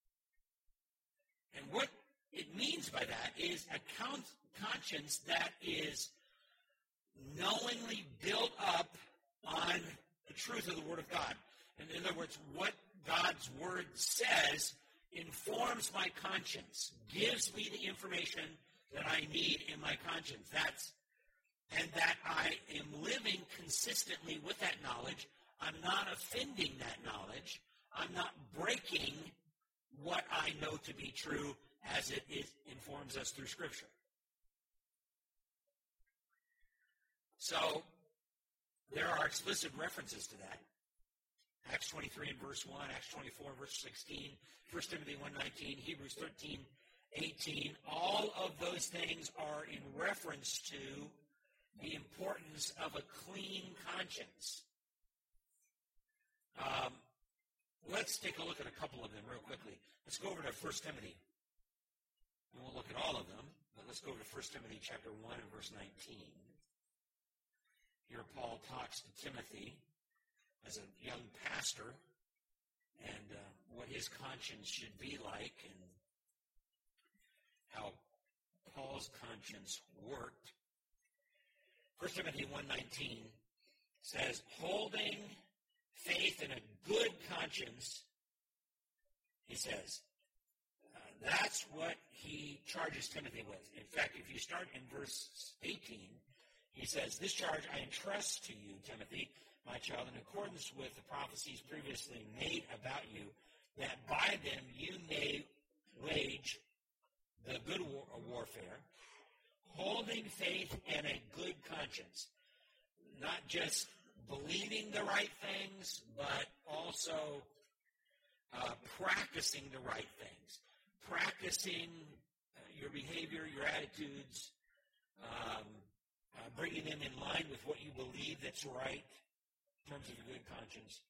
And what it means by that is a con- conscience that is knowingly built up on the truth of the Word of God. And in other words, what God's Word says informs my conscience, gives me the information that I need in my conscience. That's and that I am living consistently with that knowledge. I'm not offending that knowledge. I'm not breaking what I know to be true as it is, informs us through Scripture. So, there are explicit references to that. Acts twenty-three and verse one, Acts twenty-four and verse sixteen, First Timothy one nineteen, Hebrews thirteen eighteen. All of those things are in reference to the importance of a clean conscience. Um, let's take a look at a couple of them real quickly. Let's go over to First Timothy. We won't look at all of them, but let's go over to First Timothy chapter one and verse nineteen. Here Paul talks to Timothy as a young pastor and uh, what his conscience should be like and how Paul's conscience worked. First Timothy one nineteen says, holding faith and a good conscience, he says, uh, that's what he charges Timothy with. In fact, if you start in verse eighteen, he says, this charge I entrust to you, Timothy, my child, in accordance with the prophecies previously made about you, that by them you may wage the good war- warfare, holding faith and a good conscience. Not just believing the right things, but also uh, practicing the right things. Practicing uh, your behavior, your attitudes, um, uh, bringing them in line with what you believe that's right in terms of a good conscience.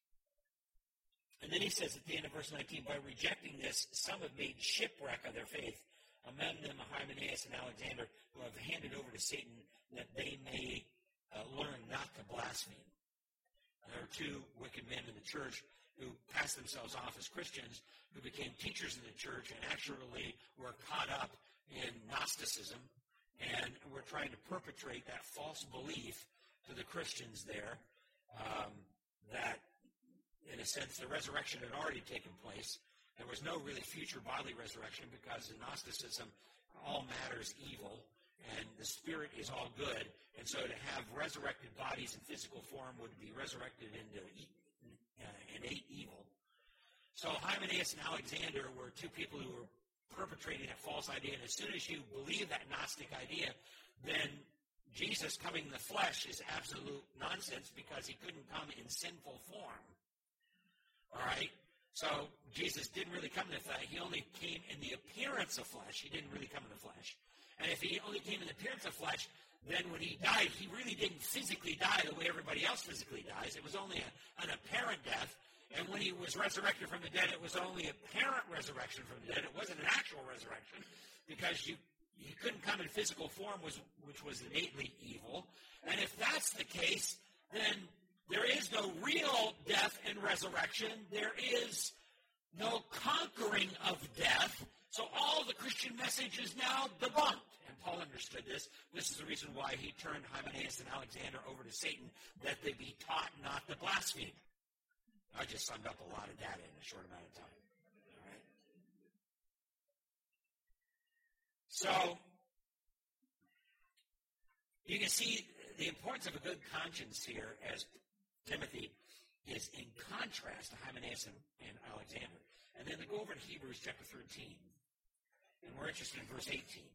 And then he says at the end of verse nineteen, by rejecting this, some have made shipwreck of their faith, among them Hymenaeus and Alexander, who have handed over to Satan that they may uh, learn not to blaspheme. There are two wicked men in the church who passed themselves off as Christians, who became teachers in the church and actually were caught up in Gnosticism and were trying to perpetrate that false belief to the Christians there um, that, in a sense, the resurrection had already taken place. There was no really future bodily resurrection because in Gnosticism, all matter is evil and the spirit is all good. And so to have resurrected bodies in physical form would be resurrected into uh, innate evil. So Hymenaeus and Alexander were two people who were perpetrating that false idea. And as soon as you believe that Gnostic idea, then Jesus coming in the flesh is absolute nonsense because he couldn't come in sinful form. All right? So Jesus didn't really come in the flesh. He only came in the appearance of flesh. He didn't really come in the flesh. And if he only came in the appearance of flesh, then when he died, he really didn't physically die the way everybody else physically dies. It was only a, an apparent death. And when he was resurrected from the dead, it was only apparent resurrection from the dead. It wasn't an actual resurrection because you he couldn't come in physical form, was, which was innately evil. And if that's the case, then there is no real death and resurrection. There is no conquering of death. So all the Christian message is now debunked. And Paul understood this. This is the reason why he turned Hymenaeus and Alexander over to Satan, that they be taught not to blaspheme. I just summed up a lot of data in a short amount of time. All right. So you can see the importance of a good conscience here as Timothy is in contrast to Hymenaeus and, and Alexander. And then they go over to Hebrews chapter thirteen. And we're interested in verse eighteen.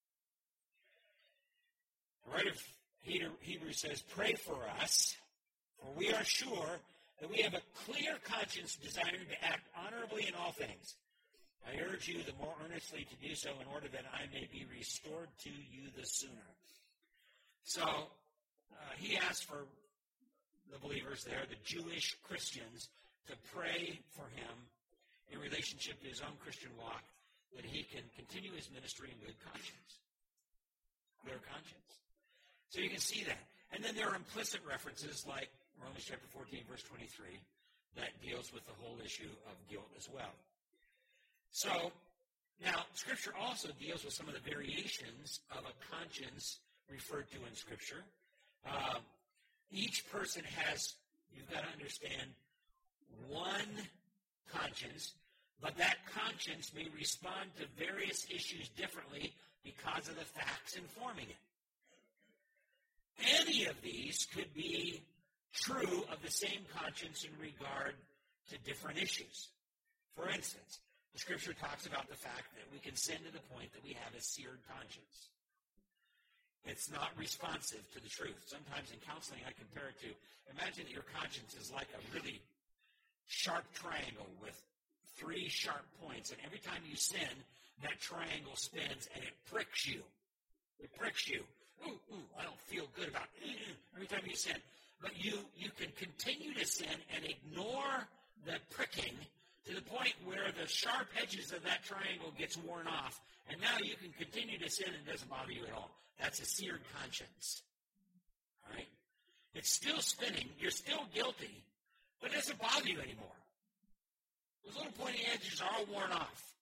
The writer of Hebrews says, pray for us, for we are sure that we have a clear conscience desiring to act honorably in all things. I urge you the more earnestly to do so in order that I may be restored to you the sooner. So uh, he asked for the believers there, the Jewish Christians, to pray for him in relationship to his own Christian walk that he can continue his ministry in good conscience. Clear conscience. So you can see that. And then there are implicit references like Romans chapter fourteen, verse twenty-three, that deals with the whole issue of guilt as well. So, now, Scripture also deals with some of the variations of a conscience referred to in Scripture. Uh, each person has, you've got to understand, one conscience, but that conscience may respond to various issues differently because of the facts informing it. Any of these could be true of the same conscience in regard to different issues. For instance, the Scripture talks about the fact that we can sin to the point that we have a seared conscience. It's not responsive to the truth. Sometimes in counseling I compare it to, imagine that your conscience is like a really sharp triangle with three sharp points, and every time you sin, that triangle spins and it pricks you. It pricks you. Ooh, ooh, I don't feel good about it. Every time you sin. But you, you can continue to sin and ignore the pricking to the point where the sharp edges of that triangle gets worn off, and now you can continue to sin and it doesn't bother you at all. That's a seared conscience. All right? It's still spinning. You're still guilty, but it doesn't bother you anymore. Those little pointy edges are all worn off.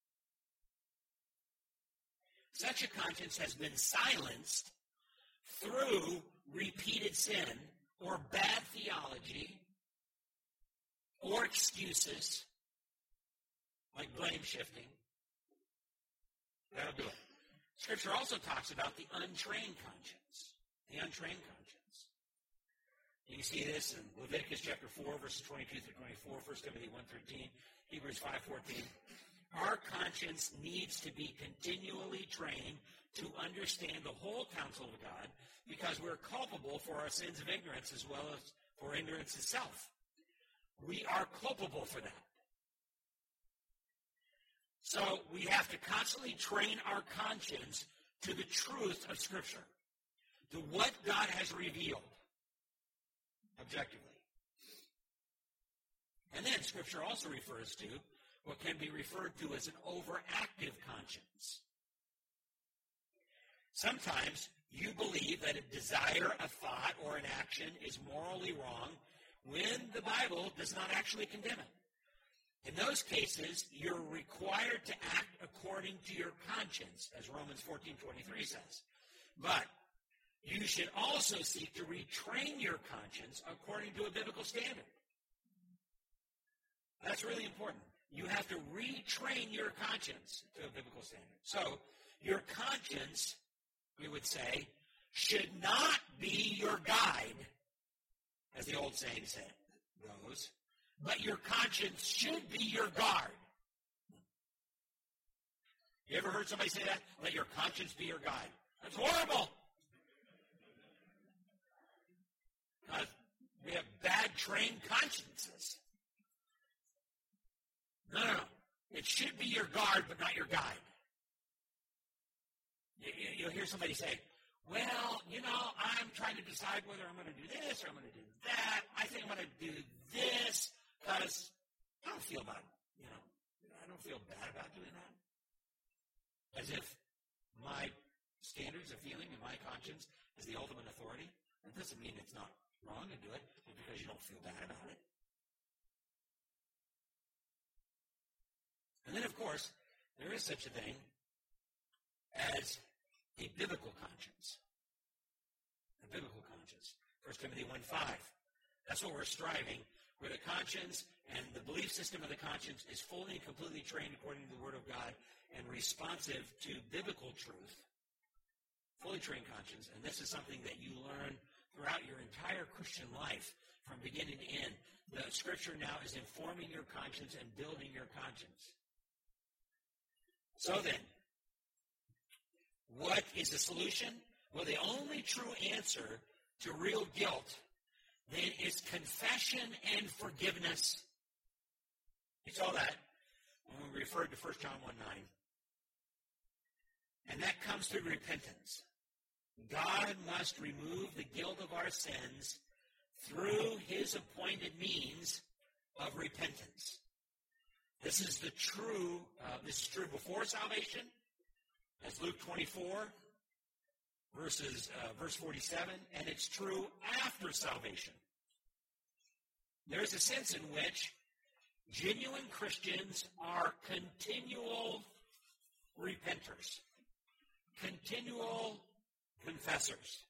Such a conscience has been silenced through repeated sin or bad theology or excuses like blame shifting. That'll do it. Scripture also talks about the untrained conscience. The untrained conscience. You can see this in Leviticus chapter four, verses twenty-two through twenty-four, First Timothy one thirteen, Hebrews five fourteen. Our conscience needs to be continually trained to understand the whole counsel of God because we're culpable for our sins of ignorance as well as for ignorance itself. We are culpable for that. So we have to constantly train our conscience to the truth of Scripture, to what God has revealed objectively. And then Scripture also refers to what can be referred to as an overactive conscience. Sometimes you believe that a desire, a thought, or an action is morally wrong when the Bible does not actually condemn it. In those cases, you're required to act according to your conscience, as Romans fourteen twenty-three says. But you should also seek to retrain your conscience according to a biblical standard. That's really important. You have to retrain your conscience to a biblical standard. So, your conscience, we would say, should not be your guide, as the old saying said, goes, but your conscience should be your guard. You ever heard somebody say that? Let your conscience be your guide. That's horrible. Because we have bad trained consciences. No, no, no. It should be your guard, but not your guide. You, you, you'll hear somebody say, well, you know, I'm trying to decide whether I'm going to do this or I'm going to do that. I think I'm going to do this because I don't feel about, you know, I don't feel bad about doing that. As if my standards of feeling and my conscience is the ultimate authority. That doesn't mean it's not wrong to do it just because you don't feel bad about it. And then, of course, there is such a thing as a biblical conscience. A biblical conscience. First Timothy one five. That's what we're striving, where the conscience and the belief system of the conscience is fully and completely trained according to the Word of God and responsive to biblical truth. Fully trained conscience. And this is something that you learn throughout your entire Christian life from beginning to end. The Scripture now is informing your conscience and building your conscience. So then, what is the solution? Well, the only true answer to real guilt then is confession and forgiveness. You saw that when we referred to First John one nine. And that comes through repentance. God must remove the guilt of our sins through his appointed means of repentance. This is the true, uh, this is true before salvation, as Luke twenty-four, verses, uh, verse forty-seven, and it's true after salvation. There's a sense in which genuine Christians are continual repenters, continual confessors.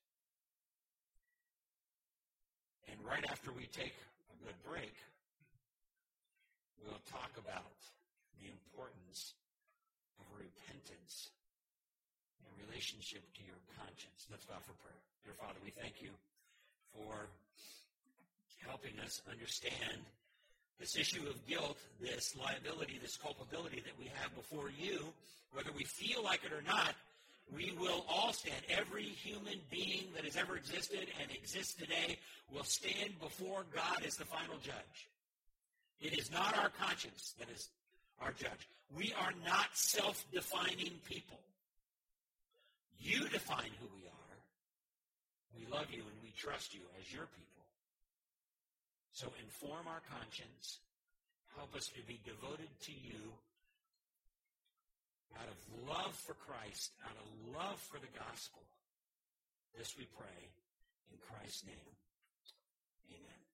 And right after we take a good break, we'll talk about the importance of repentance in relationship to your conscience. Let's bow for prayer. Dear Father, we thank you for helping us understand this issue of guilt, this liability, this culpability that we have before you. Whether we feel like it or not, we will all stand. Every human being that has ever existed and exists today will stand before God as the final judge. It is not our conscience that is our judge. We are not self-defining people. You define who we are. We love you and we trust you as your people. So inform our conscience. Help us to be devoted to you out of love for Christ, out of love for the gospel. This we pray in Christ's name. Amen.